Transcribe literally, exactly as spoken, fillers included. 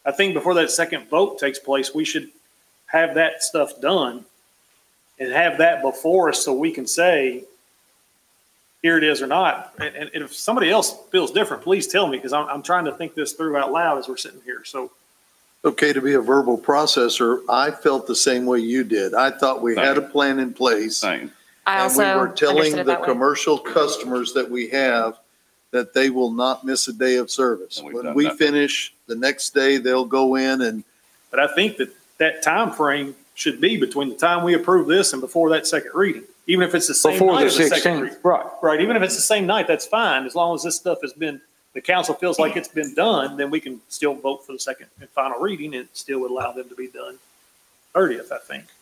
I think before that second vote takes place, we should have that stuff done and have that before us so we can say, here it is or not. And, and if somebody else feels different, please tell me, because I'm, I'm trying to think this through out loud as we're sitting here. So, okay, to be a verbal processor, I felt the same way you did. I thought we Same. had a plan in place. Same. I also And we were telling understood it the that way. commercial customers that we have that they will not miss a day of service. And we've When done we that. finish, the next day they'll go in and, but I think that that time frame should be between the time we approve this and before that second reading, even if it's the same Before night the of the second sixteenth, reading. right. Right, even if it's the same night, that's fine, as long as this stuff has been, the council feels like it's been done, then we can still vote for the second and final reading, and it still would allow them to be done thirtieth, I think.